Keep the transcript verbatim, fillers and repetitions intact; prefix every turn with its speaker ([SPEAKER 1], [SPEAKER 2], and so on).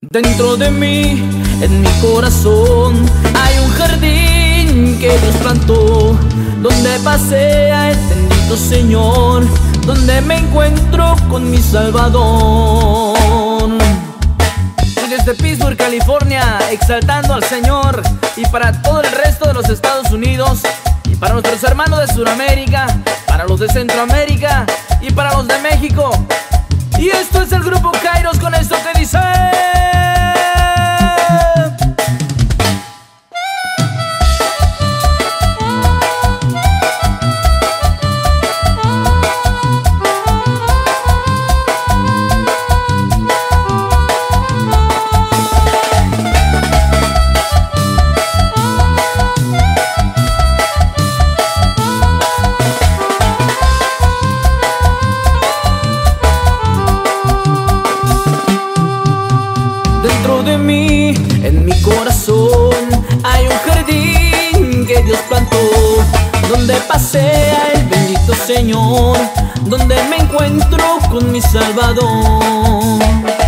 [SPEAKER 1] Dentro de mí, en mi corazón, hay un jardín que Dios plantó, donde pasea el bendito Señor, donde me encuentro con mi Salvador. Y desde Pittsburgh, California, exaltando al Señor, y para todo el resto de los Estados Unidos, y para nuestros hermanos de Sudamérica, para los de Centroamérica y para los de México. Y esto es el grupo Kairos con esto que dice: dentro de mí, en mi corazón, hay un jardín que Dios plantó, donde pasea el bendito Señor, donde me encuentro con mi Salvador.